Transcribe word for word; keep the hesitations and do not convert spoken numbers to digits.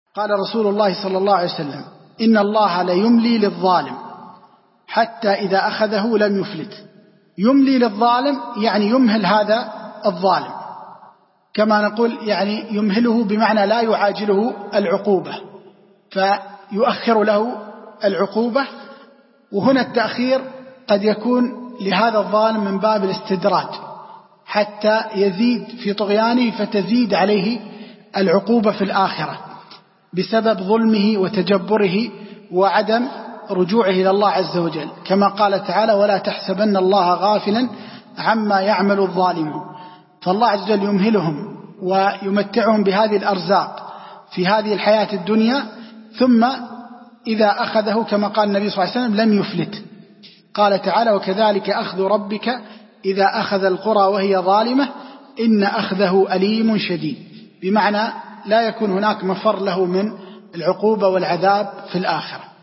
قال رسول الله صلى الله عليه وسلم: إن الله ليملي للظالم حتى إذا أخذه لم يفلت. يملي للظالم يعني يمهل هذا الظالم، كما نقول يعني يمهله بمعنى لا يعاجله العقوبة، فيؤخر له العقوبة. وهنا التأخير قد يكون لهذا الظالم من باب الاستدراج حتى يزيد في طغيانه فتزيد عليه العقوبة في الآخرة بسبب ظلمه وتجبره وعدم رجوعه إلى الله عز وجل، كما قال تعالى: ولا تحسبن الله غافلا عما يعمل الظالمون. فالله عز وجل يمهلهم ويمتعهم بهذه الأرزاق في هذه الحياة الدنيا، ثم إذا أخذه كما قال النبي صلى الله عليه وسلم لم يفلت. قال تعالى: وكذلك أخذ ربك إذا أخذ القرى وهي ظالمة إن أخذه أليم شديد، بمعنى لا يكون هناك مفر له من العقوبة والعذاب في الآخرة.